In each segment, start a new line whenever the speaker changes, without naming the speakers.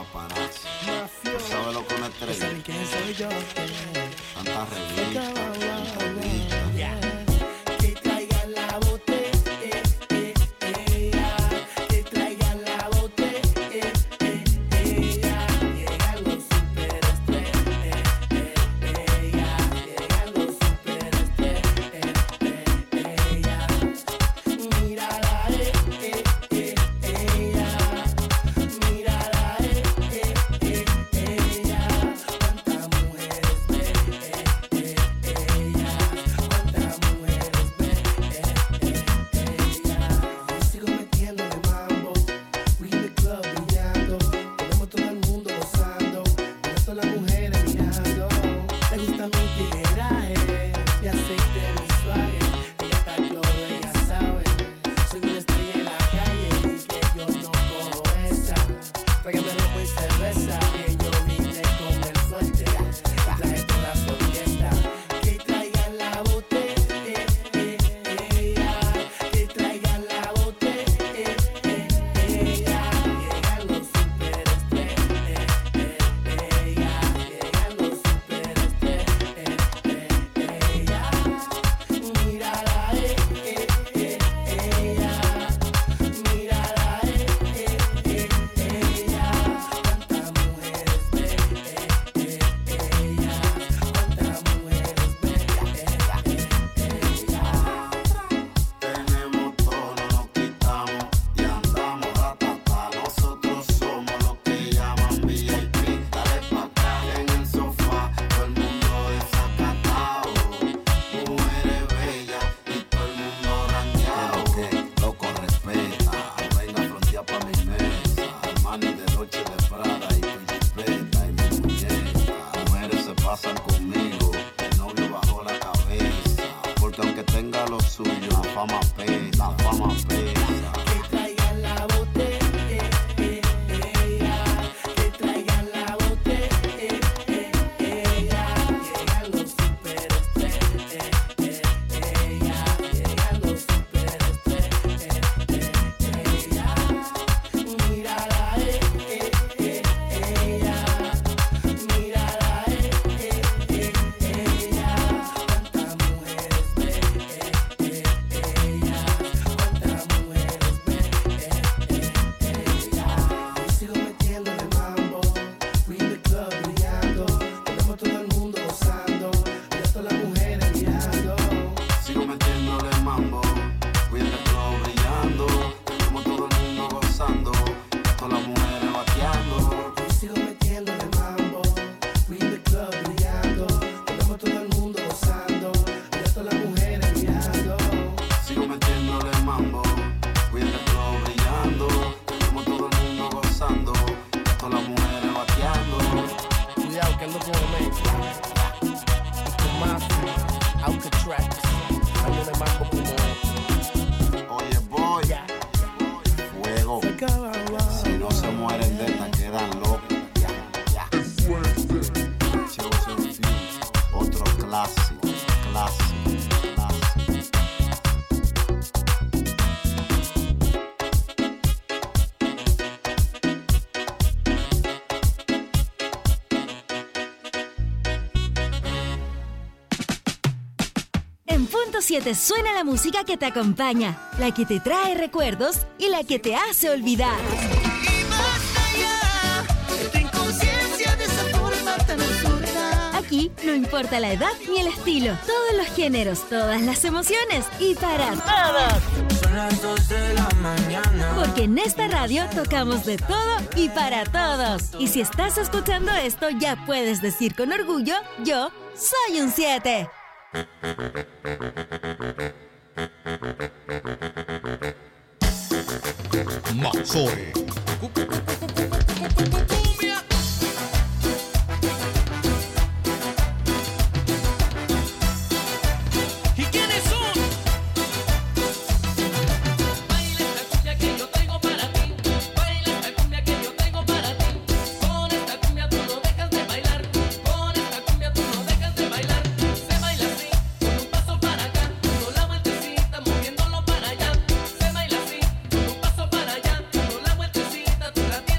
paparazzi. ¿Tú sabes lo que una estrella?
¿Saben quién soy yo?
Tanta revista, tanta revista.
Yeah. Que traigan la botella, que traigan la botella, llegan los superestrellas, llegan los superestrellas, mírala, mírala, cuántas mujeres ve, cuántas mujeres ve, yo sigo metiéndole mambo, we in the club brillando, tenemos todo el mundo gozando, con esto las mujeres mirando, le gusta mi tigueraje, y aceite mi suave, ella está cloro, ella sabe, soy una estrella en la calle y que yo no cojo esa, tráigame ropa y cerveza, que yo vine con el fuerte, y traje toda su orquesta, que traigan la botella, que traigan la botella, llegan los superestrellas, llegan los superestrellas, mírala, mírala, cuántas mujeres ve, cuántas mujeres
Tenemos todo, no nos quitamos y andamos ratatá. Nosotros somos los que llaman VIP. Dale pa' acá en el sofá, todo el mundo desacatado. Mujeres bellas y todo el mundo ranqueado. Que loco respeta, venga frontea pa' mi mesa. Armani de noche de Prada y tu jipeta y mi muñeca. Mujeres se pasan conmigo, el novio bajó la cabeza. Porque aunque tenga lo suyo, la fama pesa, la fama pesa.
que traigan la botella, que traigan la botella, llegan los superestrellas, llegan los superestrellas, mírala, mírala, cuántas mujeres ve, cuántas mujeres ve, yo sigo metiéndole mambo, we in the club brillando, tenemos todo el mundo gozando, y esto las mujeres mirando.
Sigo metiéndole mambo, we in the club brillando. Tenemos todo el mundo gozando, todas las mujeres bateando.
Yo sigo metiéndole mambo, we in the club brillando, tenemos todo el mundo gozando, y esto las mujeres mirando.
Sigo metiéndole mambo, we in the club brillando. Tenemos todo el mundo gozando, todas las mujeres bateando.
Cuidado que ando con Omega, con Mafia, Alcatraz, ando de mambo como
Oye, boy,
ya.
fuego. Si no se mueren de esta, quedan locos. Ya. Chosen Few, otro clásico, clásico, clásico.
En Punto 7 suena la música que te acompaña, la que te trae recuerdos y la que te hace olvidar.
Y basta ya de tu inconsciencia de esa forma tan absurda.
Aquí no importa la edad ni el estilo, todos los géneros, todas las emociones y para todos.
Son las 2 de la mañana.
Porque en esta radio tocamos de todo y para todos. Y si estás escuchando esto, ya puedes decir con orgullo, yo soy un 7.
Mazzoe.
¿Y quiénes son?
Baila esta cumbia que yo traigo para ti. Baila esta cumbia que yo traigo para ti. Con esta cumbia tú no dejas de bailar. Con esta cumbia tú no dejas de bailar. Se baila así, con un paso para acá, dando la vueltecita, moviéndolo para allá. Se baila así, con un paso para allá, dando la vueltecita, tú la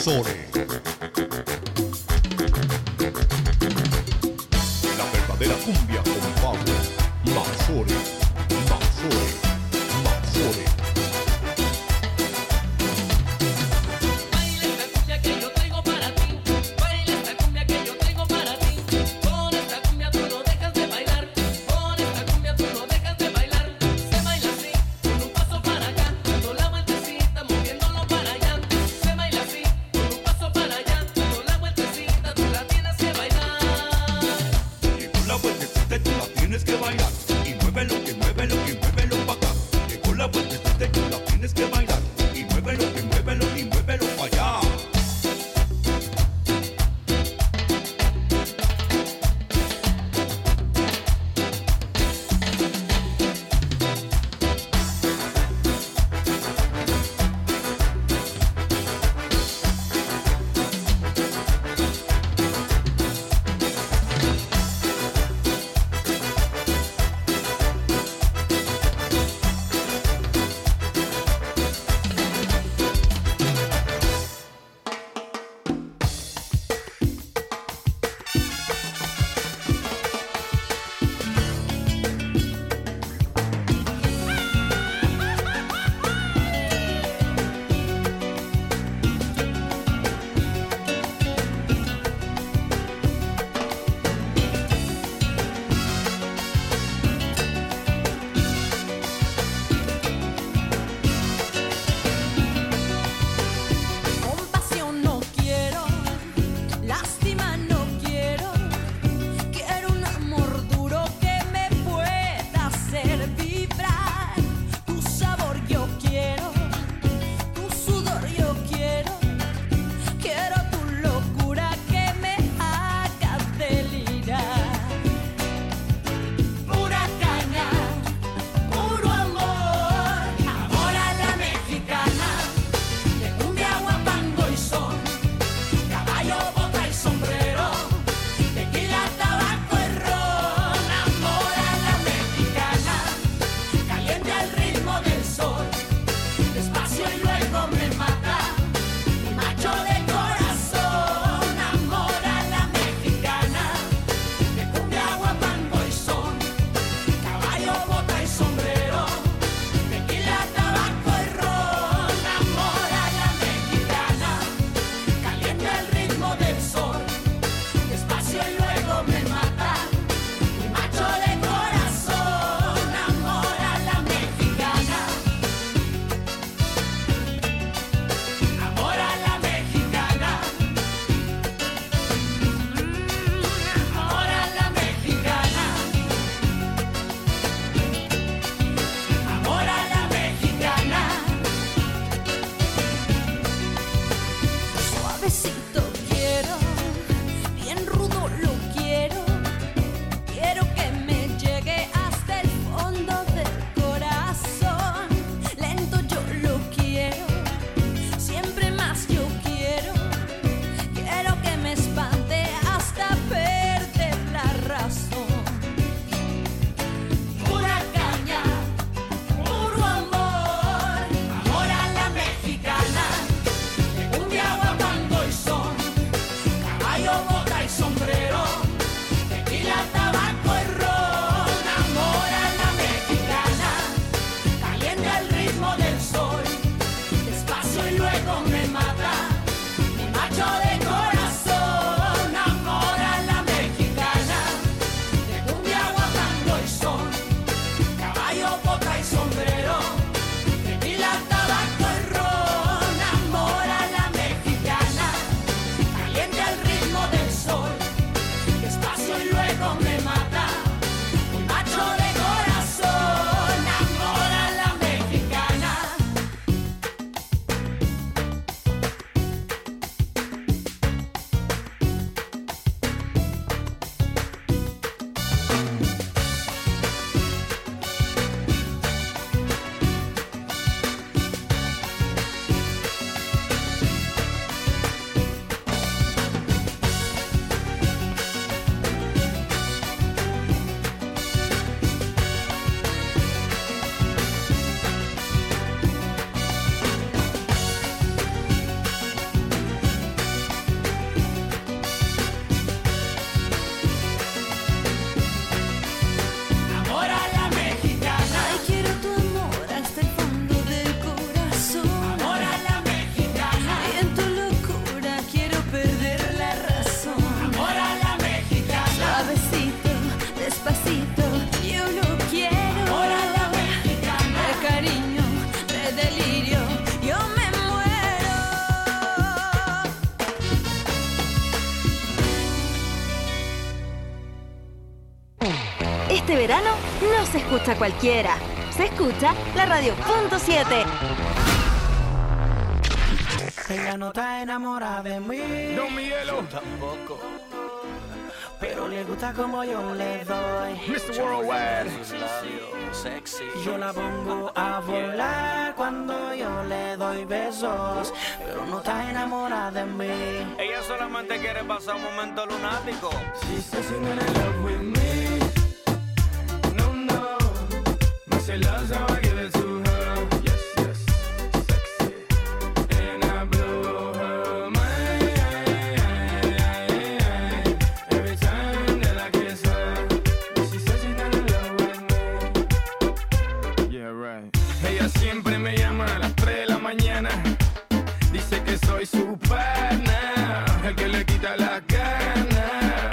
Mazore. La verdadera cumbia con Pablo Mazore. Mazore. Mazore.
Baila esta cumbia que yo traigo para ti. Baila esta cumbia que yo traigo para ti. Con esta cumbia tú no dejas de bailar. Con esta cumbia tú no dejas de bailar. Se baila así, con un paso para acá, dando la vueltecita, moviéndolo para allá. Se baila así, con un paso para allá, dando la vueltecita, tú la tienes que bailar.
Y con la vueltecita tú la tienes que bailar. Y mueve lo que
Este verano no se escucha cualquiera. Se escucha la Radio.7.
Ella no está enamorada de mí.
Don Miguelo.
Tampoco. Pero le gusta como yo le doy.
Mr. Worldwide.
Sexy. Yo la pongo a volar cuando yo le doy besos. Pero no está enamorada de mí.
Ella solamente quiere pasar un momento lunático.
She says she's not in love with me. No, no. But she loves how I give it to her. Yes, yes. Sexy. And I blow her mind. Every time that I kiss her. She says she's not in love with me. Yeah, right. Ella siempre me llama a las 3 de la mañana. Dice que soy su pana, el que le quita la gana.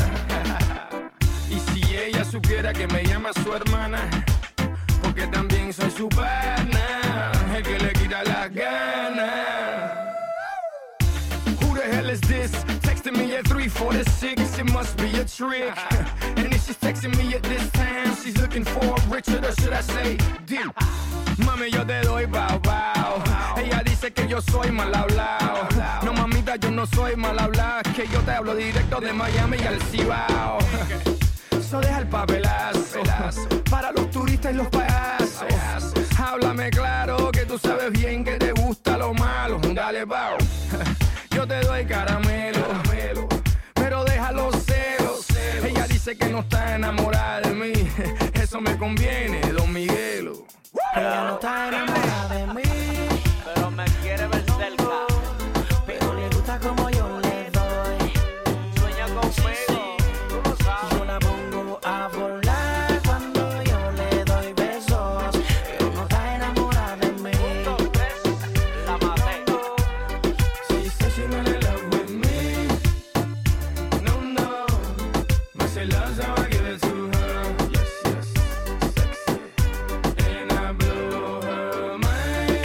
Y si ella supiera que me llama su hermana, porque también soy su pana, el que le quita la gana. Who the hell is this? Texting me at 3:46, it must be a trick. And if she's texting me at this time, she's looking for Richard, or should I say Dick? Mami, yo te doy bow bow. Ella dice que yo soy mal hablado. No, mamita, yo no soy mal hablado. Que yo te hablo directo de Miami y al Cibao. So deja el papelazo para los turistas y los payasos. Háblame claro que tú sabes bien que te gusta lo malo. Dale, bow. Yo te doy caramelo, pero deja los celos. Ella dice que no está enamorada de mí. Eso me conviene, Don Miguelo. Ella no está enamorada de mí,
Pero me quiere ver cerca.
pero le gusta como yo le doy.
Sueña conmigo, tú lo sabes.
Yo la pongo a volar cuando yo le doy besos, pero no está enamorada de mí.
La maté.
She says she's not in love with me. No, no, but she loves how I give it to her. Yes, yes, sexy. And I blow her mind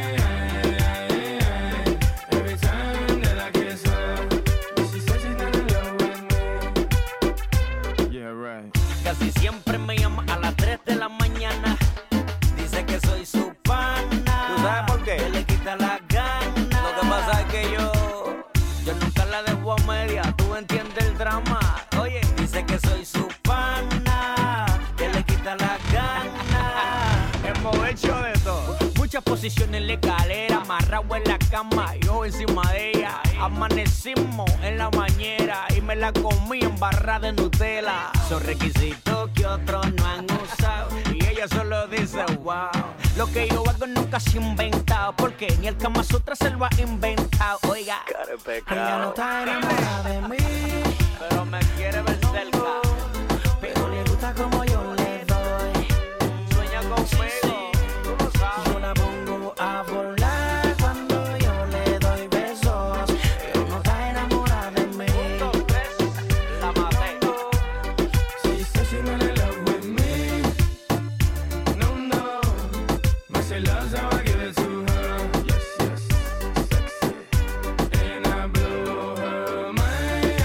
every time that I kiss her. She says she's not in love with me. Yeah, right.
Casi siempre me llama a las 3 de la mañana. Dice que soy su pana. ¿Tú sabes por qué?
Que le quita la gana.
Lo que pasa es que yo nunca la dejo a media. Tú entiendes el drama. Oye, dice que soy su pana.
Que le quita la gana.
Hemos hecho de todo. Muchas posiciones en la escalera, amarrado en la cama, yo encima de ella. Amanecimos en la bañera y me la comí en barra de Nutella. Son requisitos que otros no han usado y ella solo dice wow. Lo que yo hago nunca se ha inventado, porque ni el Kama Sutra se lo ha inventado. Oiga,
Ella no está enamorada de mí,
pero me quiere ver cerca.
pero le gusta como yo le doy.
Sueña conmigo, tú lo sabes.
Yo la pongo a volar cuando yo le doy besos, pero no está enamorada de mí.
La maté.
She says she's not in love with me. No, no, but she loves how I give it to her. Yes, yes, sexy. And I blow her mind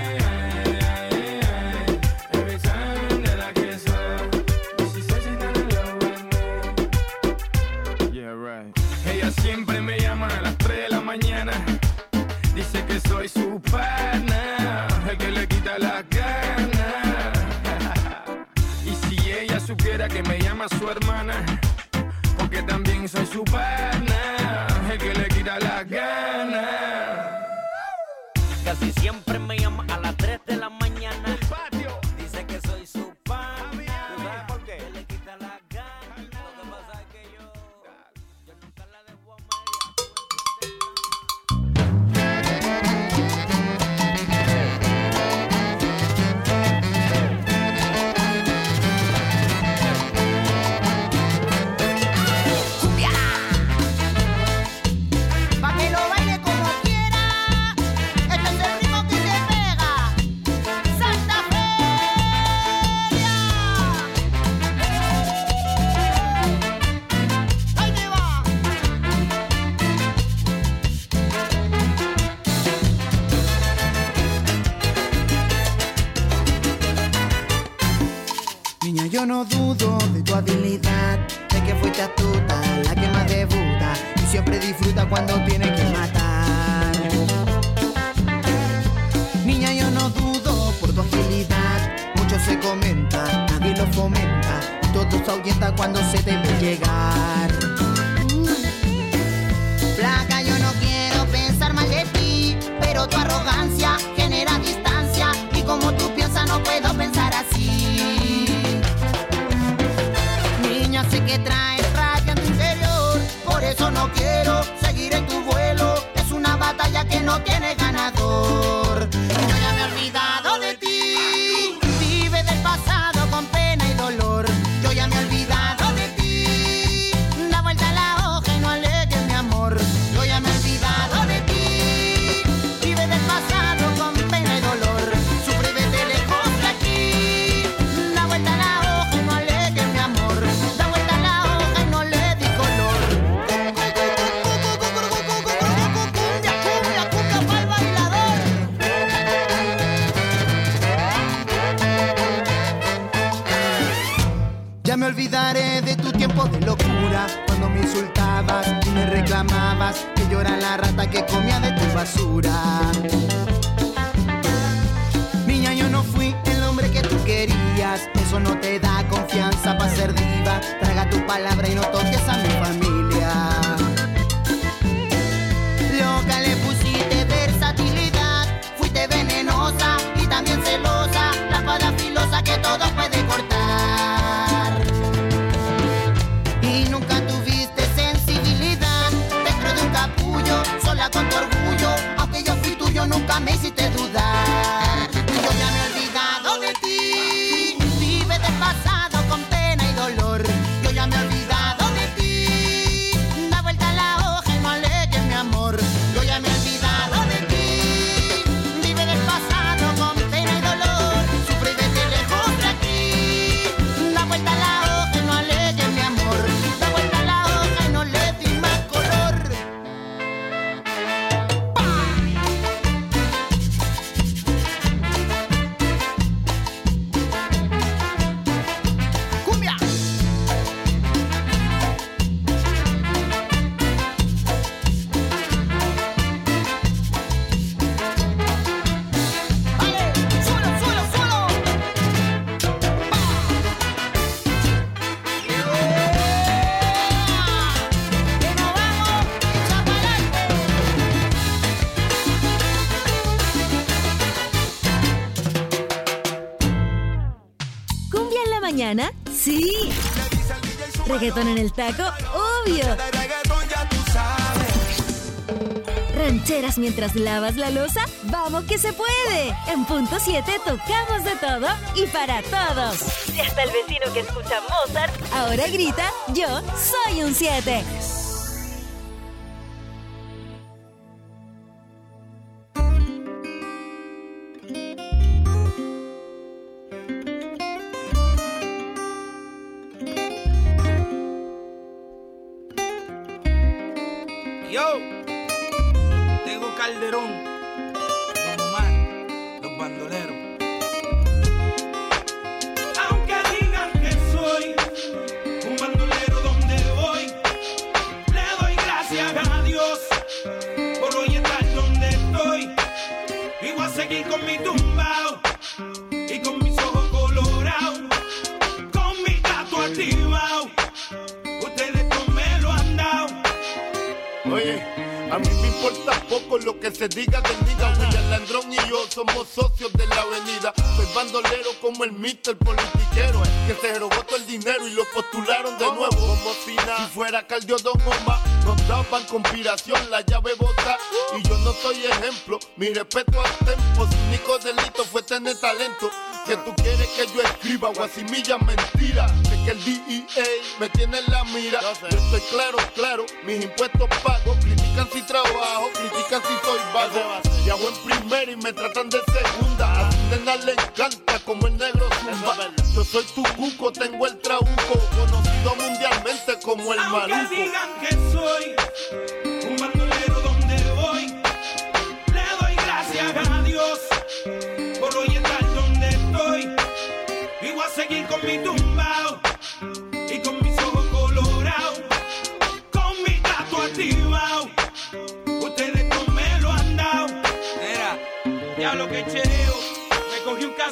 every time that I kiss her. She says she's not in love with me. Yeah, right. Ella siempre me llama a las 3 de la mañana. Dice que soy su pana, el que le quita la gana. Y si ella supiera que me llama su hermana, porque también soy su pana, el que le quita la gana.
Casi siempre me llama a las 3 de la mañana. Dice que soy su pana. ¿Tú sabes por qué? Le quita la gana. Lo que pasa es que yo nunca la dejo a
Pa' que lo baile como quiera. Este es el ritmo que te pega.
yo no dudo de tu habilidad, de que fuiste astuta, la que más debuta y siempre disfruta cuando tiene que matar. Niña, yo no dudo por tu agilidad, mucho se comenta, nadie lo fomenta, todo se ahuyenta cuando se te ve llegar. Flaca, yo no quiero pensar mal de ti, pero tu arrogancia genera distancia y como tú piensas no puedo pensar así. Niña, sé que traes rabia en tu interior, por eso no quiero seguir en tu vuelo. Es una batalla que no tiene ganador. Y yo ya me he olvidado de ti, vive del pasado con pena y dolor. Yo ya me he olvidado de ti, da vuelta la hoja y no alegues mi amor. Yo ya me he olvidado de ti, vive del pasado con pena y dolor. Sufre vete lejos de aquí, da vuelta la hoja y no alegues mi amor. Da vuelta la hoja y no le di color. Cumbia, cumbia, cumbia pa'l bailador. Ya me olvidaré de tu tiempo de locura, cuando me insultabas y me reclamabas que yo era la rata que comía de tu basura. Niña, yo no fui el hombre que tú querías, eso no te da confianza para ser diva. Traga tu palabra y no toques a mi familia. Loca, le pusiste versatilidad, fuiste venenosa y también celosa, la espada filosa que todo puede cortar. Y nunca tuviste sensibilidad, dentro de un capullo, sola con tu orgullo, aunque yo fui tuyo nunca me hiciste dudar. Y yo ya me he olvidado de ti, vive del pasado con pena y dolor. Yo ya me he olvidado de ti, da vuelta la hoja y no alegues mi amor. Yo ya me he olvidado de ti, vive del pasado con pena y dolor. Sufre y vete lejos de aquí, da vuelta la hoja y no alegues mi amor. Da vuelta la hoja y no le di más color. Cumbia. Vale, suelo, suelo, suelo. Que nos vamos, echa pa'lante.
¿Cumbia en la mañana? ¡Sí! ¿Reggaetón en el taco? ¡Obvio! ¿Rancheras mientras lavas la loza? ¡Vamos que se puede! En punto 7 tocamos de todo y para todos. Y hasta el vecino que escucha Mozart ahora grita: ¡Yo soy un 7!
Yo, Tego Calderón, Don Omar, los bandoleros. Aunque digan que soy un bandolero donde voy, le doy gracias a Dios por hoy estar donde estoy. Y voy a seguir con mi tumbao y con mis ojos colorados, con mi gato activado. Ustedes no me lo han dado.
Oye, a mí me importa poco lo que se diga del nigga. William Landrón y yo somos socios de la avenida. Soy bandolero como el Mr. Politiquero, que se robó todo el dinero y lo postularon de nuevo. Como si fuera Caldio Don Omar, nos daban conspiración, la llave bota. Y yo no soy ejemplo, mi respeto al tempo. Su único delito fue tener talento. Que tú quieres que yo escriba guasimilla mentira. Sé que el DEA me tiene en la mira. Yo estoy claro, mis impuestos pago. Critican si trabajo, critican si soy vago. Viajo en primera y me tratan de segunda. A su nena le encanta como el negro zumba. Yo soy tu cuco, tengo el trauco, conocido mundialmente como el
Aunque
maluco.
digan que soy un bandolero donde voy, le doy gracias a Dios por hoy estar donde estoy. Y voy a seguir con mi tumba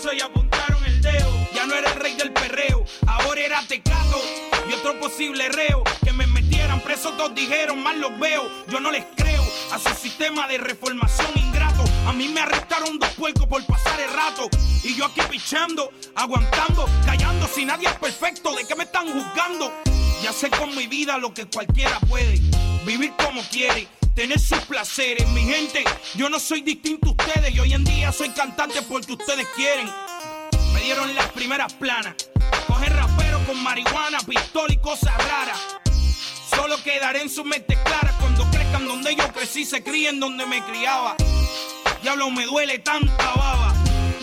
caso y apuntaron el dedo. Ya no era el rey del perreo, ahora era Tecato y otro posible reo. Que me metieran preso, todos dijeron, mal los veo. Yo no les creo a su sistema de reformación ingrato. A mí me arrestaron 2 puercos por pasar el rato. Y yo aquí pichando, aguantando, callando. Si nadie es perfecto, ¿de qué me están juzgando? Ya sé con mi vida lo que cualquiera puede. Vivir como quiere, tener sus placeres. Mi gente, yo no soy distinto a ustedes. Y hoy en día soy cantante porque ustedes quieren. Me dieron las primeras planas. Coger rapero con marihuana, pistola y cosas raras. Solo quedaré en sus mentes claras cuando crezcan donde yo crecí, se críen donde me criaba. Diablo, me duele tanta baba.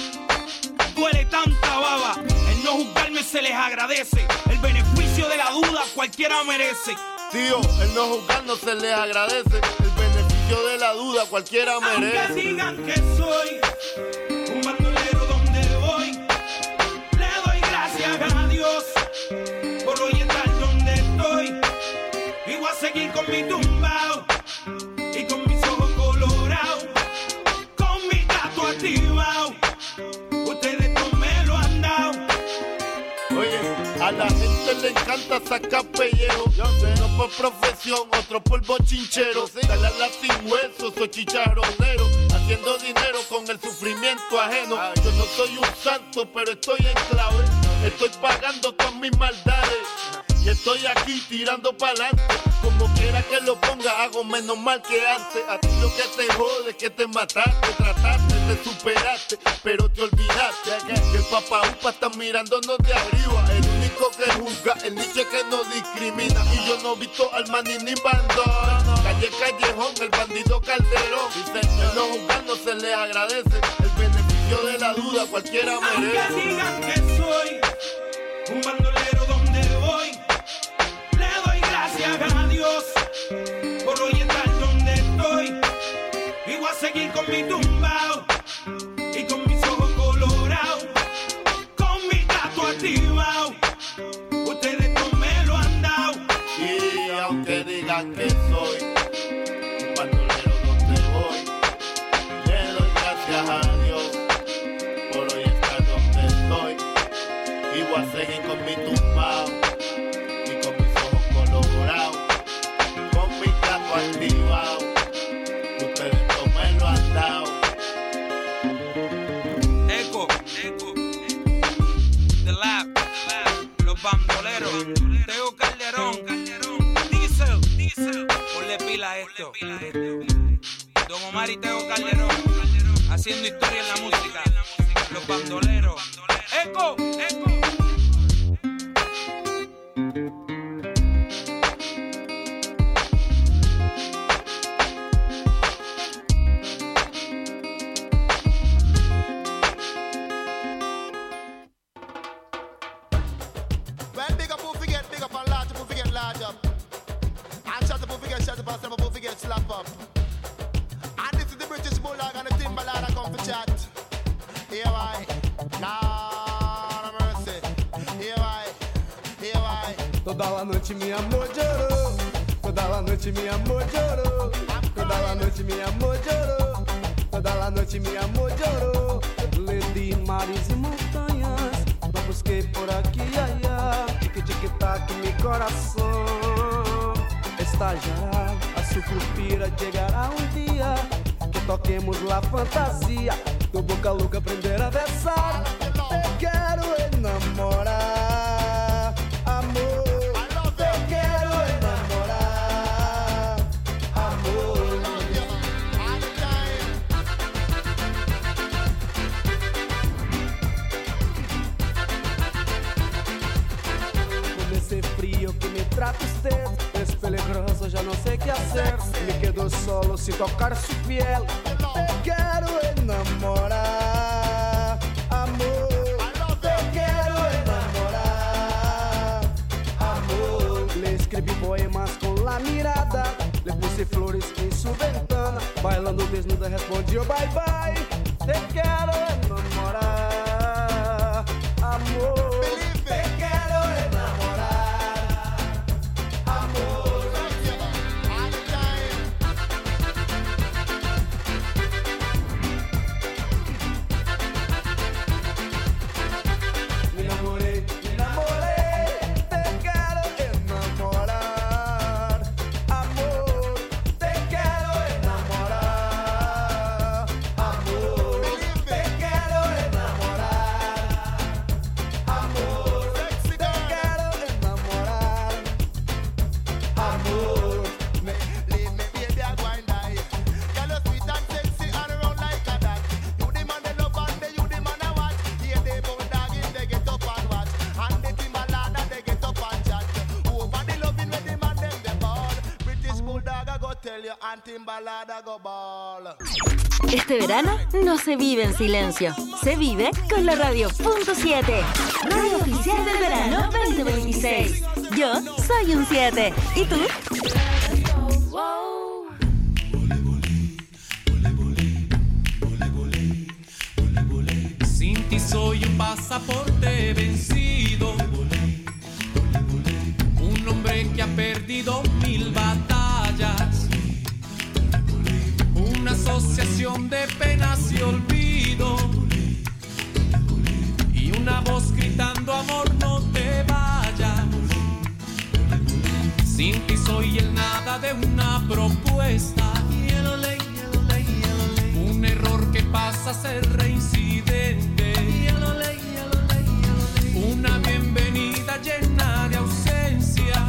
Duele tanta baba. El no juzgarme se les agradece. El beneficio de la duda cualquiera merece.
Tío, el no juzgarnos se les agradece. El beneficio de la duda cualquiera merece.
Aunque digan que soy un bandolero donde voy, le doy gracias a Dios por hoy estar donde estoy. Y voy a seguir con mi tumbao y con mis ojos colorados, con mi gato activado. Ustedes no me lo han dado.
Oye, a la gente le encanta sacar pellejo. Uno por profesión, otro por bochinchero. Dale a la sin hueso, soy chicharronero. Haciendo dinero con el sufrimiento ajeno. Yo no soy un santo, pero estoy en clave. Estoy pagando todas mis maldades. Y estoy aquí tirando pa'lante. Como quiera que lo ponga, hago menos mal que antes. A ti lo que te jode es que te mataste. Trataste, te superaste, pero te olvidaste que el papá upa está mirándonos de arriba. El único que juzga, el nicho que no discrimina. Y yo no he visto al maní ni bandón. Calle Callejón, el bandido Calderón. El no juzgar no se le agradece. El beneficio de la duda cualquiera merece.
Aunque digan que soy un bandolero donde voy, le doy gracias a Dios por hoy estar donde estoy. Y voy a seguir con mi tumbao y con mis ojos colorados, con mi gato activado. Ustedes no me lo han dado.
Y aunque digan que soy un bandolero donde voy, le doy gracias a Dios por hoy estar donde estoy. Y voy a seguir con mi tumbao y con mis ojos colorados, con mi gato activado. Ustedes no me lo han dado.
Eco, The Lab, los bandoleros, Teo Calderón, Diesel, ponle pila a esto. Don Omar y Teo Calderón, haciendo historia en la música. Los bandoleros. Eco.
Well, big up, big up, and large up, get large up. And shut up, shut up, and step up, get slap up. And this is the British Bulldog and the Timberland that come for chat. Here I, nah, no mercy. Here I.
Toda la noite meu amor chorou. Toda la noite meu amor chorou. Toda la noite meu amor chorou. Toda la noite meu amor chorou. Le di mares e montanhas, não busquei por aqui, ai, ai. Tic-tic-tac, meu coração está já. A sucupira chegará um dia que toquemos lá fantasia. Do boca louca aprender a versar. Eu quero enamorar, amor. Eu quero enamorar, amor. Con ese frío que me trata usted, es peligroso, ya no sé qué hacer. Me quedo solo sin tocar su piel. Eu quero enamorar, amor. Eu quero enamorar, amor. Le escrevi poemas com la mirada, le puse flores em sua ventana. Bailando desnuda respondió bye bye. Te quero enamorar, amor. Te quero enamorar, amor.
and Timbalada go ball.
Este verano no se vive en silencio, se vive con la Radio.7, radio oficial del verano 2026. Yo soy un 7, ¿y tú?
Sin ti soy un pasaporte vencido, un hombre que ha perdido 1000 batallas, una asociación de penas y olvido, y una voz gritando amor no te vayas. Sin ti soy el nada de una propuesta, un error que pasa a ser reincidente, una bienvenida llena de ausencia,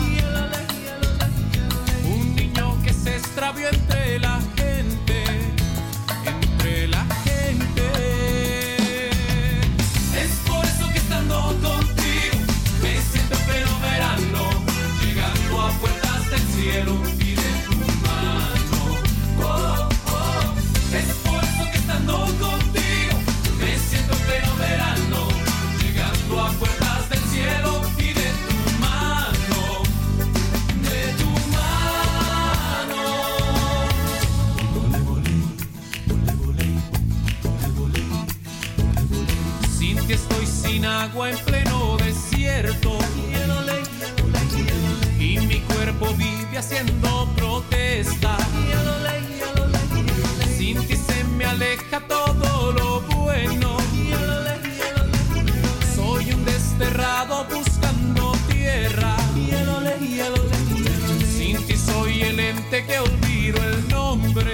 un niño que se extravió entre la gente, entre la gente. Es por eso que estando contigo me siento en pleno verano, llegando a puertas del cielo y de tu mano. Oh, oh. Es por eso que estando contigo me siento en pleno verano, llegando a puertas del cielo y de tu mano, de tu mano. Sin ti estoy sin agua en pleno desierto, y mi cuerpo vive haciendo protesta. Sin ti se me aleja todo lo bueno, soy un desterrado buscando tierra. Sin ti soy el ente que olvido el nombre,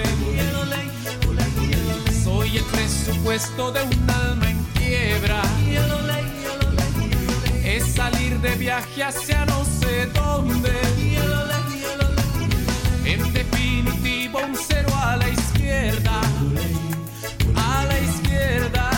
soy el presupuesto de un alma en quiebra. Es salir de viaje hacia no sé dónde, en definitivo un cero a la izquierda, a la izquierda.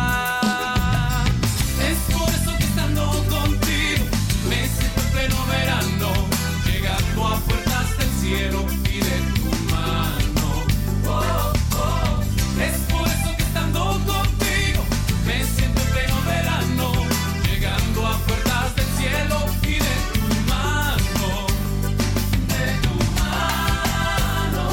Es por eso que estando contigo me siento en pleno verano, llegando a puertas del cielo y de tu mano. Oh, oh. Es por eso que estando contigo me siento en pleno verano, llegando a puertas del cielo y de tu mano, de tu mano.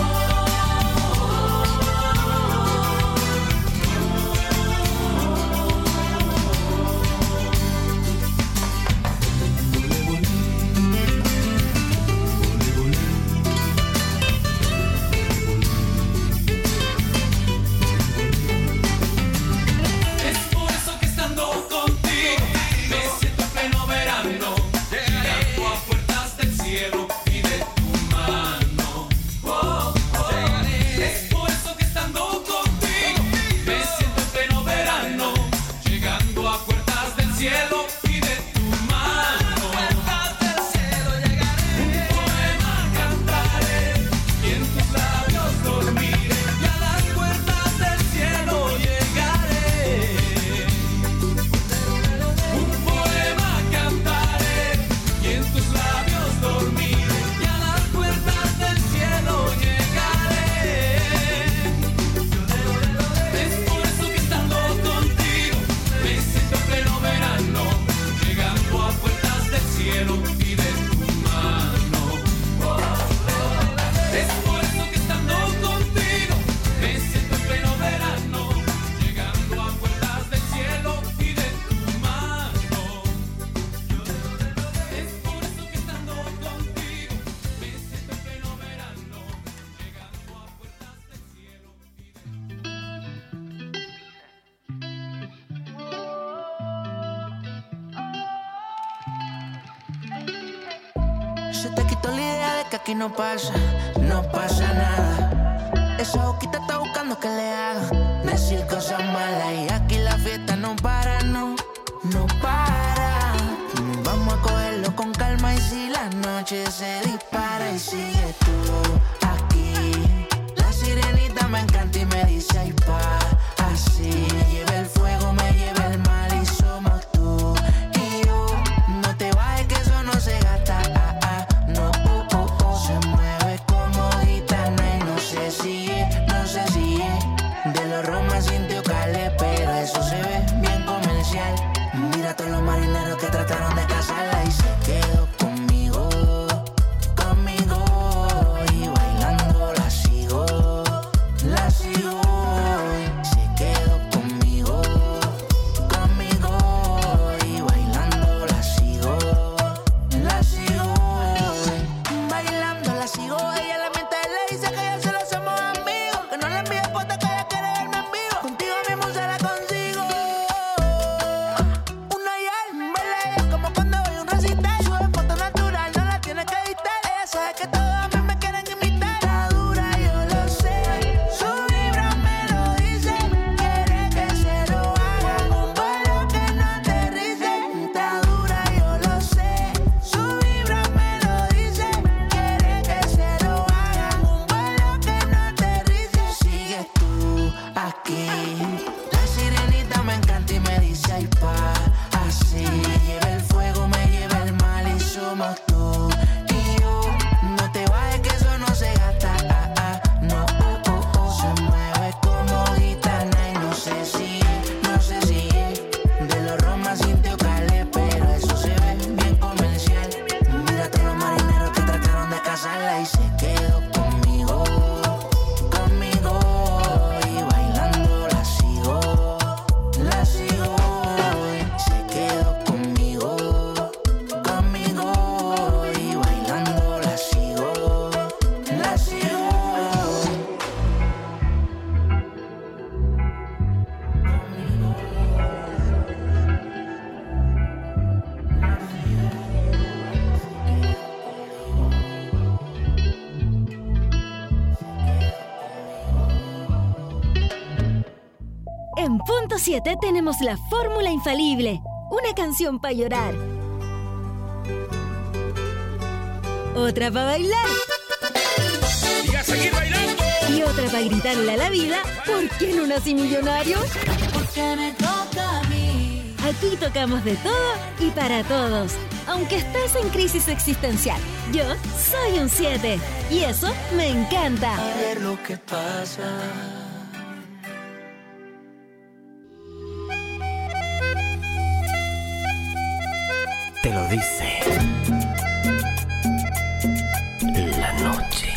Es por eso que estando contigo me siento en pleno verano, llegando a puertas del cielo y de tu mano. Oh, oh. Es por eso que estando contigo me siento en pleno verano, llegando a puertas del cielo y de tu mano. Puertas del cielo llegaré, un poema cantaré y en tus labios dormiré, y a las puertas del cielo llegaré. Un poema cantaré y en tus labios dormiré, y a las puertas del cielo llegaré. Es por eso que estando contigo me siento en pleno verano, llegando a puertas del cielo y de tu mano. Oh, oh. Es por eso que estando contigo me siento en pleno verano, llegando a puertas del cielo y de tu mano. Es por eso que estando contigo me siento en pleno verano, llegando a puertas del cielo
Se te quitó la idea de que aquí no pasa nada. Esa boquita está buscando que le haga decir cosas malas, y aquí la fiesta no para, no para. Vamos a cogerlo con calma, y si la noche se dispara y sigue tú aquí. La sirenita me encanta y me dice ay pa, así. Me lleva el fuego, me lleva el mal, y somos tú y yo. No te bajes que eso no se gasta, no. Se mueve como gitana y no marineros que trataron de casarla y se quedó conmigo, conmigo. Y bailando la sigo, la sigo. Se quedó conmigo, conmigo. Y bailando la sigo, la sigo. Bailando la sigo. Ella en la mente le dice que ya solo somos amigos, que no le envíe fotos, que ella quiere verme en vivo. Contigo mismo se la consigo. Una y él, baila ella como cuando voy a un recital. Sube foto natural, no la tiene que editar. Ella sabe que todos a mí me quieren imitar. Está dura, yo lo sé. Su vibra me lo dice. Quiere que se lo hagan un vuelo que no aterrice. Está dura, yo lo sé. Su vibra me lo dice. Quiere que se lo hagan un vuelo que no aterrice. Sigues tú aquí. La sirenita me encanta y me dice ay pa, así. Me lleva el fuego, me lleva el mal y somos tú y yo. No te vayas que eso no se gasta, no, Se mueve como gitana y no sé si de los Roma sintió Calé, pero eso se ve bien comercial. Mira a todos los marineros que trataron de casarla y se quedó conmigo, conmigo. Y bailando la sigo, la sigo. Se quedó conmigo, conmigo. Y bailando la sigo, la sigo.
En punto 7 tenemos la fórmula infalible. Una canción para llorar. Otra para bailar.
Y a seguir bailando.
Y otra para gritarle a la vida, ¿por qué no nací millonario?
Porque me toca a mí.
Aquí tocamos de todo y para todos. Aunque estés en crisis existencial, yo soy un 7. Y eso me encanta.
A ver lo que pasa.
Te lo dice la noche.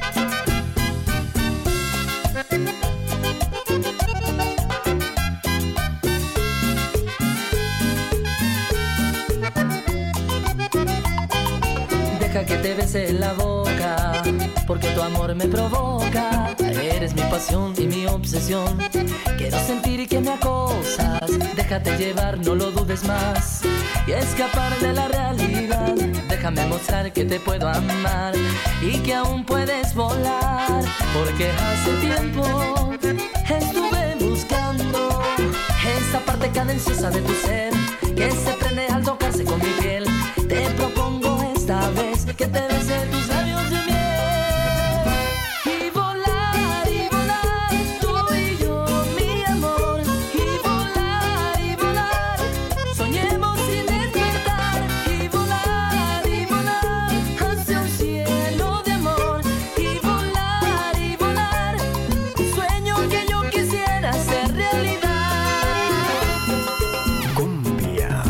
Deja que te bese la boca, porque tu amor me provoca. Eres mi pasión y mi obsesión. Quiero sentir que me acosas. Déjate llevar, no lo dudes más. Y escapar de la realidad. Déjame mostrar que te puedo amar y que aún puedes volar. Porque hace tiempo estuve buscando esa parte cadenciosa de tu ser que se prende al tocarse con mi piel. Te propongo esta vez que te bese tus labios de miel. Y volar, tú y yo, mi amor. Y volar, soñemos sin despertar. Y volar, hacia un cielo de amor. Y volar, un sueño que yo quisiera hacer realidad.
Cumbia.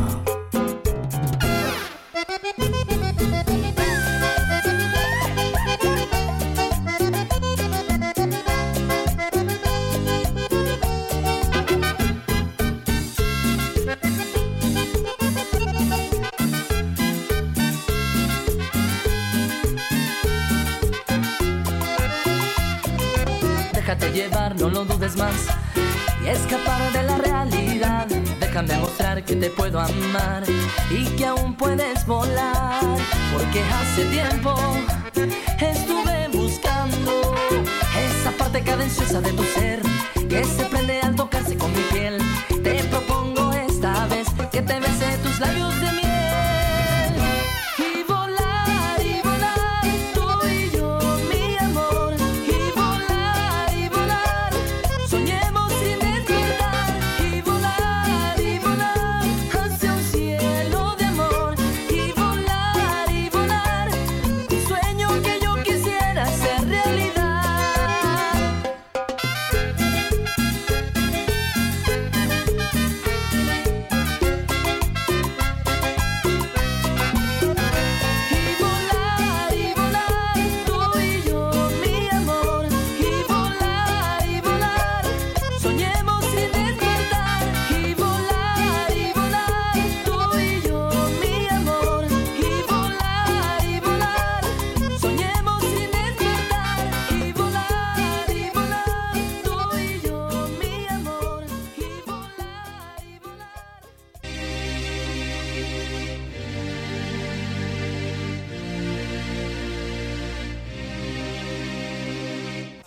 Déjate llevar, no lo dudes más y escapar de la realidad. Déjame mostrar que te puedo amar y que aún puedes volar. Porque hace tiempo estuve buscando esa parte cadenciosa de tu ser que se prende al tocarse con mi piel. Te propongo esta vez que te bese tus labios de miel. Y volar, tú y yo, mi amor. Y volar, soñemos sin despertar. Y volar, hacia un cielo de amor. Y volar, un sueño que yo quisiera hacer realidad.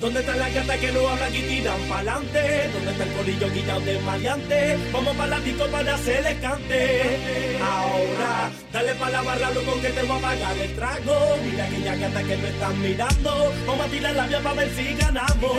¿Dónde están las gatas que no hablan y tiran pa'lante? ¿Dónde está el corillo guillado de maleante? Vamos pa' la disco para hacerles cante. Ahora, dale pa' la barra, loco, que te voy a pagar el trago. Mira aquellas gatas que me están mirando. Vamos a tirar la vía pa' ver si ganamos.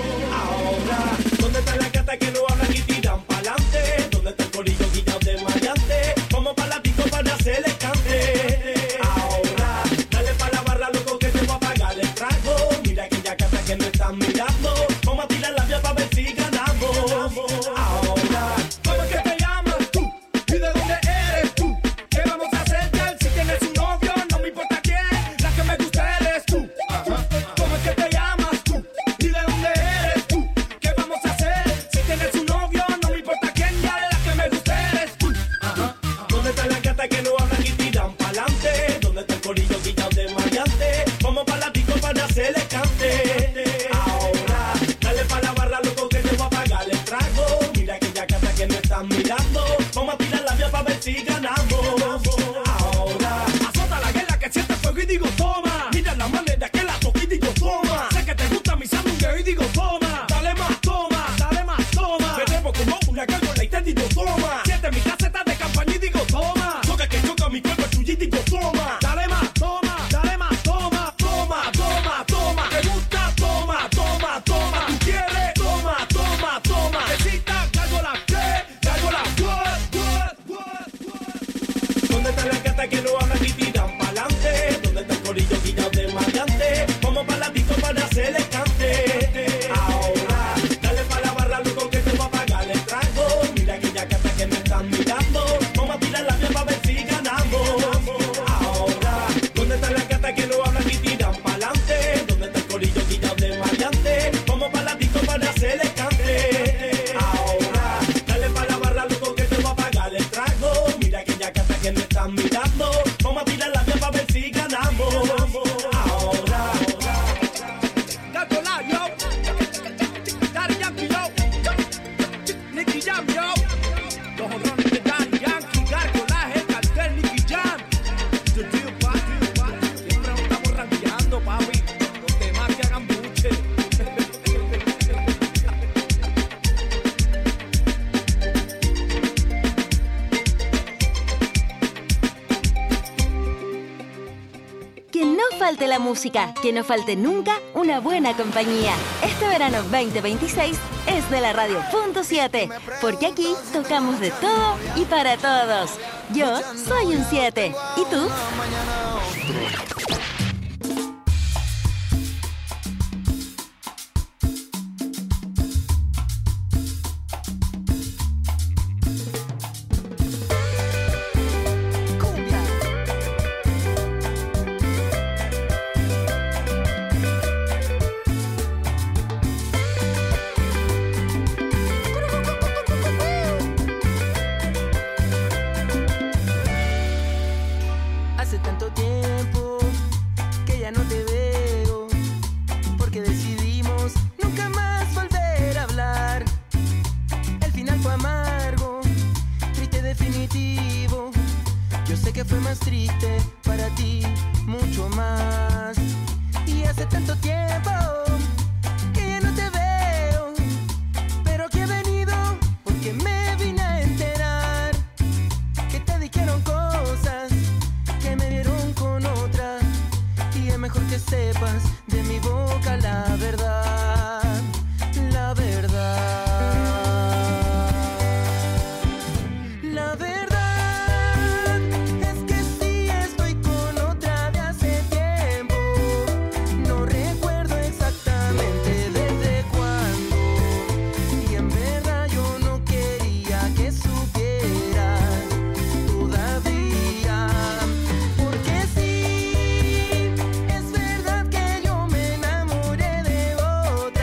Ahora, ¿dónde están las gatas que no hablan y tiran pa'lante? ¿Dónde está el corillo guillado de maleante? Vamos pa' la disco para hacerles cante. Ahora, dale pa' la barra, loco, que te voy a pagar el trago. Mira aquellas gatas que me están mirando. Vamos a tirar la vía pa' ver si ganamos. Ahora, ¿cómo es que te llamas tú? ¿Y de dónde eres tú? ¿Qué vamos a hacer, girl? Si tienes un novio, no me importa quién. La que me gusta eres tú. ¿Cómo es que te llamas tú? ¿Y de dónde eres tú? ¿Qué vamos a hacer? Si tienes un novio, no me importa quién. Ya la que me gusta eres tú. ¿Dónde están las gatas que no hablan y tiran pa'lante? ¿Dónde está el corillo guillado de maleante? Vamos pa' la disco para hacerles cante. Ahora, dale pa' la barra, loco, que te voy a pagar el trago. Mira aquella gata que me están mirando. Vamos a tirar la vía pa' ver si ganamos. Ahora, azota la guerra que siente fuego y digo toma. Mira la manera que la toco y digo toma. Sé que te gusta mi sándwich y digo toma. Dale más, toma, dale más, toma. Me debo como una gárgola y te digo toma. Siente mi caseta de campaña y digo toma. Toca que toca mi cuerpo tuyo y digo toma. Dale más, toma, dale más, toma. Toma, toma, toma. ¿Te gusta? Toma, toma, toma. ¿Tú quieres? Toma, toma, toma. Necesitas gárgola, ¿qué? Gárgola, what? ¿Dónde están las gatas que no hablan y tiran pa'lante? ¿Dónde está el corillo guillado de maleante? Vamos pa' la disco para hacerles cante. Ahora, dale pa' la barra, loco, que te voy a pagar el trago. Mira aquellas gatas que me están mirando. Vamos a tirar la vía pa' ver si ganamos. Ahora, ¿dónde están las gatas que no hablan y tiran pa'lante? ¿Dónde está el corillo guillado de maleante? Vamos pa' la disco para hacerles cante. Ahora, dale pa' la barra, loco, que te voy a pagar el trago. Mira aquellas gatas que me están mirando. Vamos a tirar la vía pa' ver si ganamos. Ahora, Gárgola, yo. Daddy Yankee, yo. Nicky Jam, yo. Los honrones de Daddy Yankee. Gárgola, el cartel, Nicky Jam. The deal, papi. Siempre nos estamos ranqueando, papi. Los demás que hagan buche.
Que no falte la música, que no falte nunca una buena compañía. Este verano 2026 es de la Radio Punto 7, porque aquí tocamos de todo y para todos. Yo soy un 7. ¿Y tú?
Hace tanto tiempo que ya no te veo, porque decidimos nunca más volver a hablar. El final fue amargo, triste definitivo. Yo sé que fue más triste para ti, mucho más. Y hace tanto tiempo que ya no te veo, pero que he venido porque me vine a enterar que te dijeron cosas que me vieron con otra, y es mejor que sepas de mi boca la verdad, la verdad. La verdad es que sí estoy con otra de hace tiempo. No recuerdo exactamente desde cuándo, y en verdad yo no quería que supieras todavía. Porque sí, es verdad que yo me enamoré de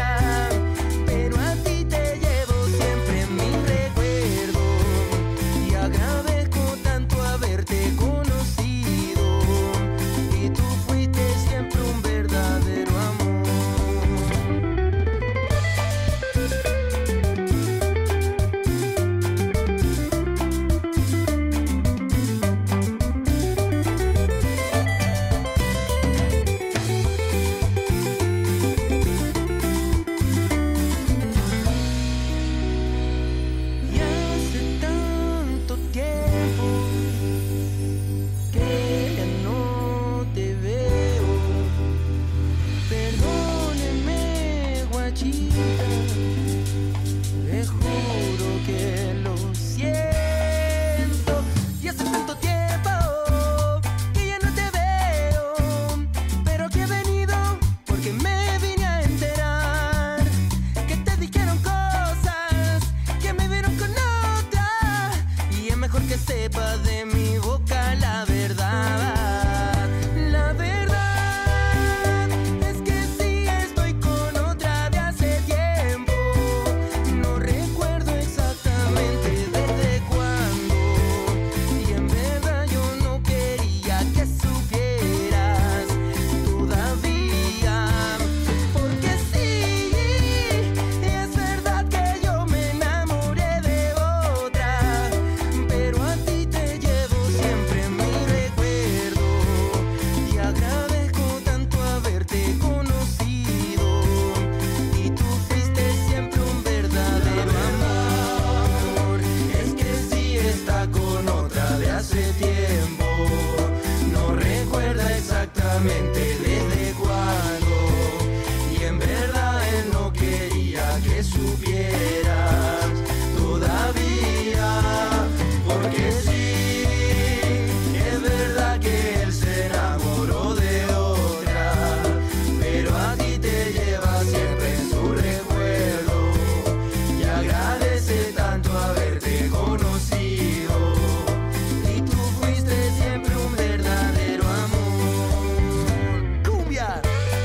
sepa de mi boca la verdad. La verdad es que sí estoy con otra de hace tiempo. No recuerdo exactamente desde cuándo. Y en verdad yo no quería que supieras todavía. Porque sí, es verdad que yo me enamoré de otra, pero a ti te llevo siempre en mi recuerdo. Y agradezco tanto haberte conocido. Y tú fuiste siempre un verdadero amor. Es que sí está con otra de hace tiempo. No recuerda exactamente desde cuándo. Y en verdad él no quería que supieras todavía. Porque sí, es verdad que él se enamoró de otra, pero a ti te lleva siempre en su recuerdo. Y agradece tanto haberte conocido. Y tú fuiste siempre un verdadero amor. ¡Cumbia!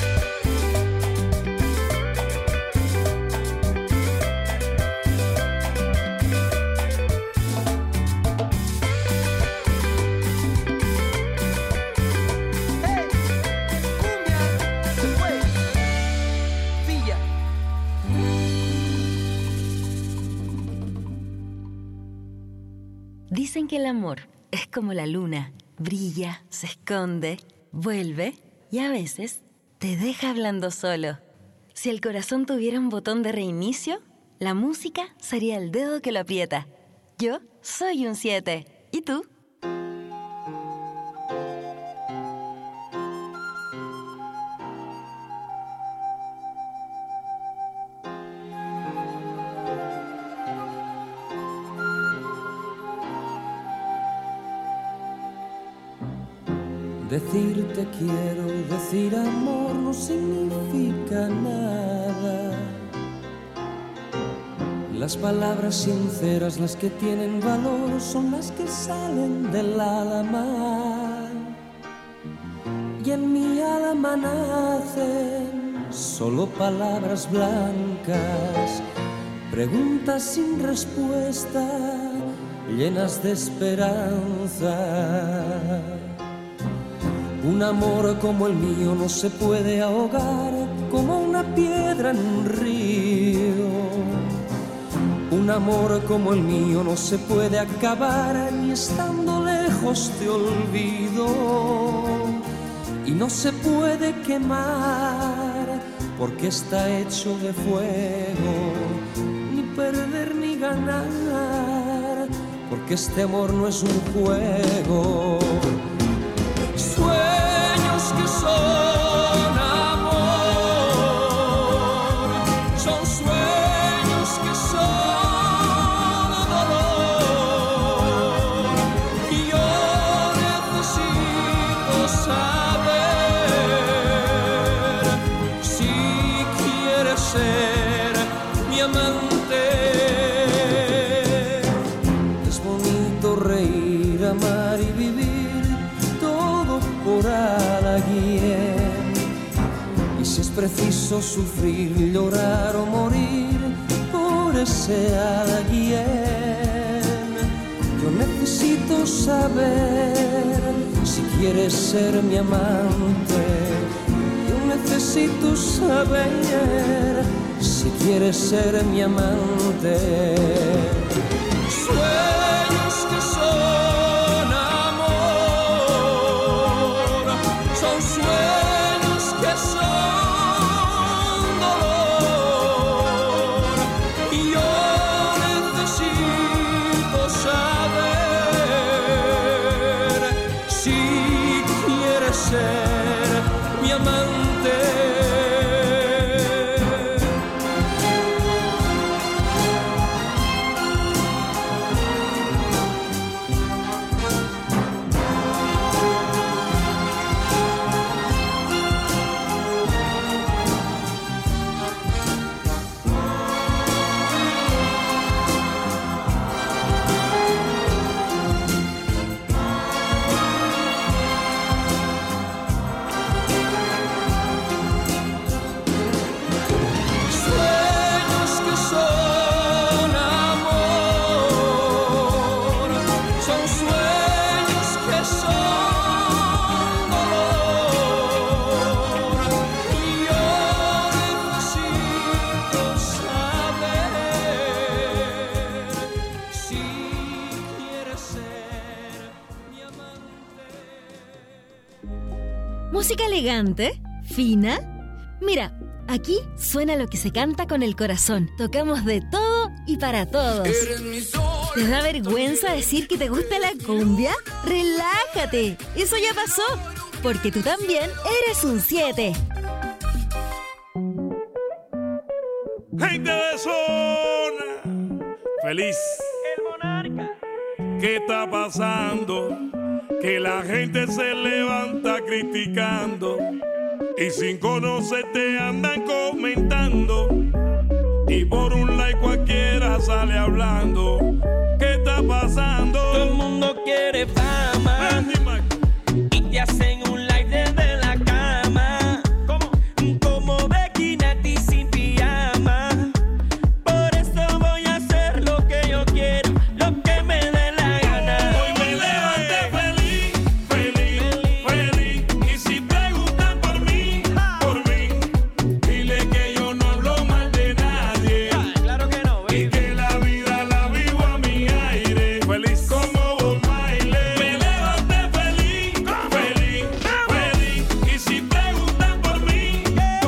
Villa.
Dicen que el amor es como la luna, brilla, se esconde, vuelve y a veces te deja hablando solo. Si el corazón tuviera un botón de reinicio, la música sería el dedo que lo aprieta. Yo soy un 7. ¿Y tú?
Decir te quiero, decir amor no significa nada. Las palabras sinceras, las que tienen valor, son las que salen del alma. Y en mi alma nacen solo palabras blancas, preguntas sin respuesta, llenas de esperanza. Un amor como el mío no se puede ahogar como una piedra en un río. Un amor como el mío no se puede acabar ni estando lejos te olvido. Y no se puede quemar porque está hecho de fuego. Ni perder ni ganar porque este amor no es un juego. Sueños que son amor, son sueños que son dolor. Y yo necesito saber si quieres ser mi amante. Es bonito reír, amar y vivir por alguien. Y si es preciso sufrir, llorar o morir por ese alguien, yo necesito saber si quieres ser mi amante. Yo necesito saber si quieres ser mi amante. Sueños que son amor, son sueños que son dolor. Y yo necesito saber si quieres ser mi amante.
Música elegante, fina. Mira, aquí suena lo que se canta con el corazón. Tocamos de todo y para todos. ¿Te da vergüenza decir que te gusta la cumbia? ¡Relájate! Eso ya pasó, porque tú también eres un 7.
Gente de zona, feliz.
El monarca.
¿Qué está pasando? Que la gente se levanta criticando y sin conocerte andan comentando y por un like cualquiera sale hablando. ¿Qué está pasando?
Todo el mundo quiere fama y te hacen un like desde la cama. ¿Cómo? Como Becky Nati sin pijama. Por eso voy a hacer lo que yo quiero, lo que me dé la gana.
Hoy me levanté feliz, feliz, feliz. Y si preguntan por mí, dile que yo no hablo mal de nadie.
Claro que no, baby.
Y que la vida la vivo a mi aire. Feliz como Bob Marley. Me levanté feliz, feliz, feliz. Y si preguntan por mí,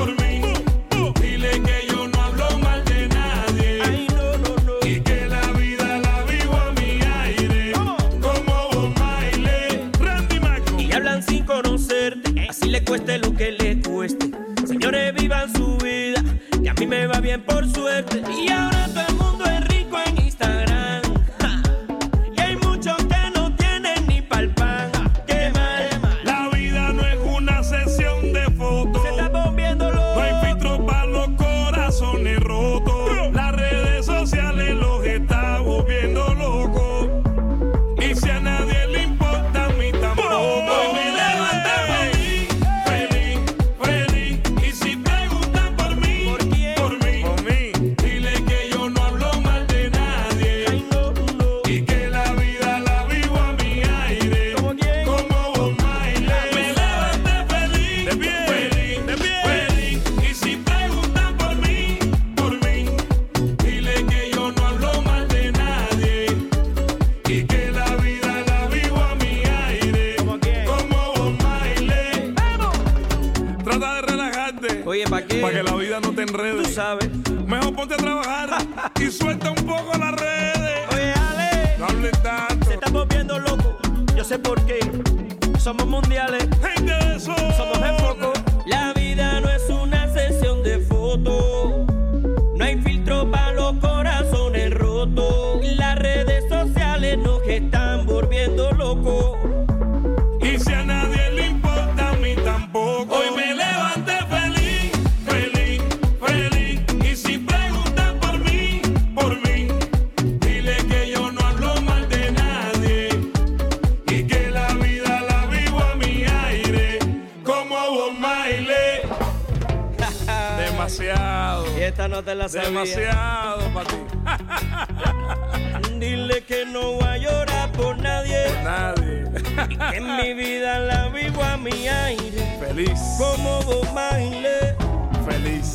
dile que yo no hablo mal de nadie.
Ay, no, no, no.
Y que la vida la vivo a mi aire. Como Bob Marley. Randy Marco.
Y hablan sin conocerte, así le cueste lo que le cueste. Señores, vivan su vida, que a mí me va bien por suerte. Y ahora todo el mundo es rico en Instagram. Ja. Y hay muchos que no tienen ni pa'l pan. Qué mal.
La vida no es una sesión de fotos.
Se está volviendo loco.
No hay filtro para los corazones rotos. Las redes sociales los está volviendo locos. Y si a nadie le importa, a mí tampoco. Hoy me levanté feliz, feliz, feliz. Y si preguntan por mí, por mí, dile que yo no hablo mal de nadie.
Ay, no, no.
Y que la vida la vivo a mi aire.
¿Cómo quién?
Como Bob Marley. Me levanté feliz,
De pie,
feliz,
de pie.
feliz. Y si preguntan por mí, dile que yo no hablo mal de nadie. Y que la vida la vivo a mi aire.
¿Cómo quién?
Como Bob Marley. Trata de relajarte.
Oye, ¿para qué?
Para que la vida no te enrede.
Tú sabes.
Mejor ponte a trabajar y suelta un poco las redes.
Oye, Ale,
No hables tanto.
se está volviendo loco. Yo sé por qué. Somos mundiales.
Gente de zona.
Somos en foco. La vida no es una sesión de fotos. No hay filtro para los corazones rotos. Las redes sociales nos están volviendo locos.
Y si a nadie le importa, a mí tampoco. Hoy me levanté feliz, feliz, feliz. Y si preguntan por mí, dile que yo no hablo mal de nadie. Y que la vida la vivo a mi aire. Como Bob Marley. Demasiado.
Y esta no te la sabía.
Demasiado para ti.
Dile que no voy a llorar por nadie.
Nadie.
Y que en mi vida la vivo a mi aire.
Feliz.
Como Bob Marley.
Feliz.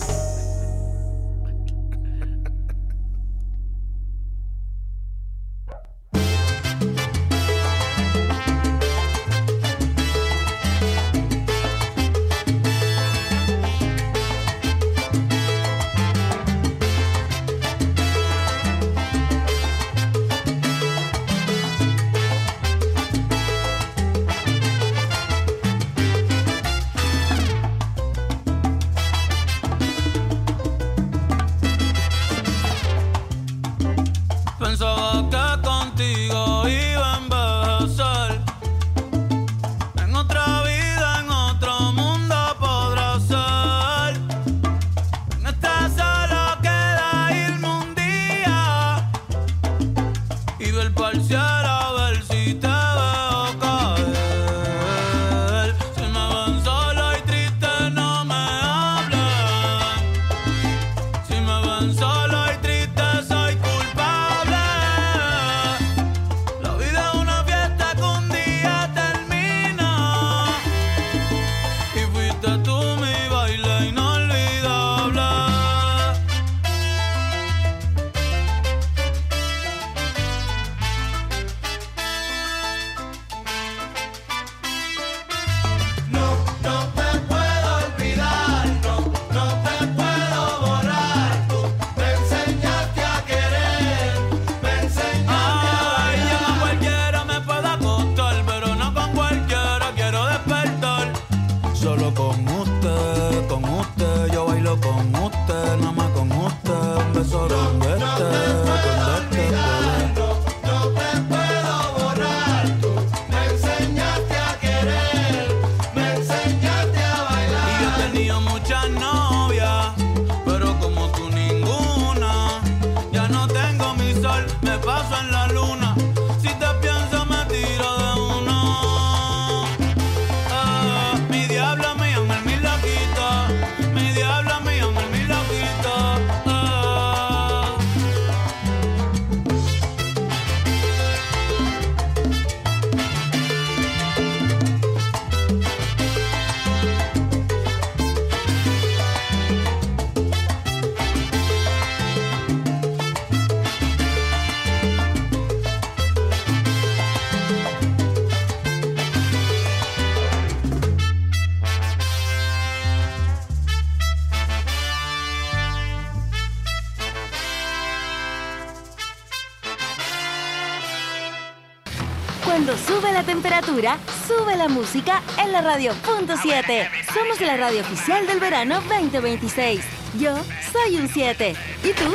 Cuando sube la temperatura, sube la música en la Radio.7. Somos la radio oficial del verano 2026. Yo soy un 7. ¿Y tú?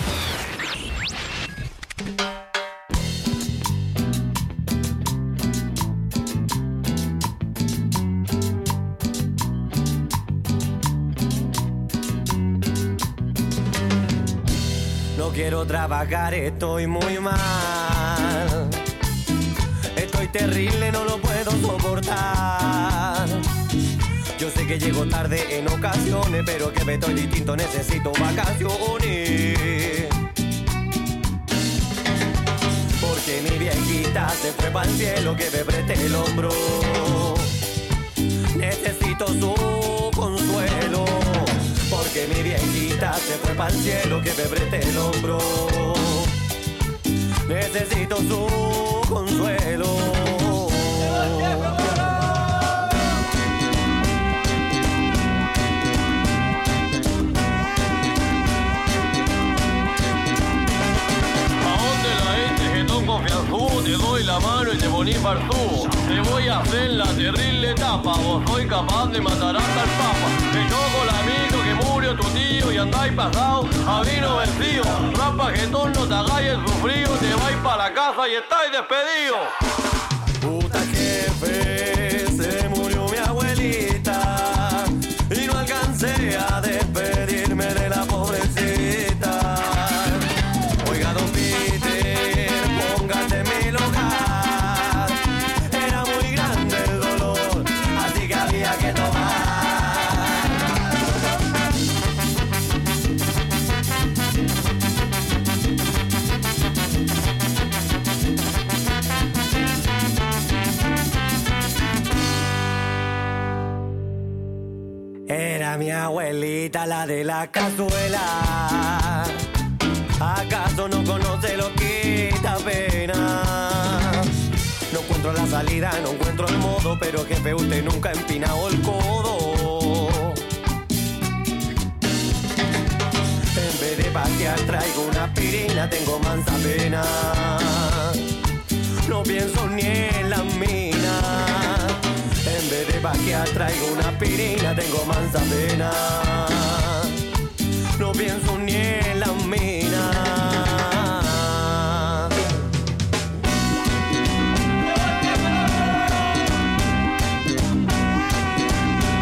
No quiero trabajar, estoy muy mal. Estoy terrible, no lo puedo soportar. Yo sé que llego tarde en ocasiones, pero que me estoy distinto, necesito vacaciones. Porque mi viejita se fue para el cielo, que me preste el hombro. Necesito su consuelo. Porque mi viejita se fue para el cielo, que me preste el hombro. Necesito su consuelo.
Te doy la mano y te ponís barzú. Te voy a hacer la terrible etapa. Vos soy capaz de matar hasta el papa. Te choco el amigo que murió tu tío y andáis pasado a vino vencido. Rapa jetón, no te hagáis el sufrido. Te vais para la casa y estáis despedidos.
Puta jefe, se murió mi abuelita y no alcancé a despedirme de la pobrecita. Oiga, don Peter, póngase en mi lugar. Era muy grande el dolor, así que había que tomar. Era mi abuelita, la de la cazuela. ¿Acaso no conoce lo que da pena? No encuentro la salida, no encuentro el modo, pero jefe, usted nunca ha empinado el codo. En vez de pasear traigo una aspirina, tengo mansa pena. No pienso ni en la mina. En vez de vaquear traigo una aspirina, tengo mansa pena. No pienso ni en la mina.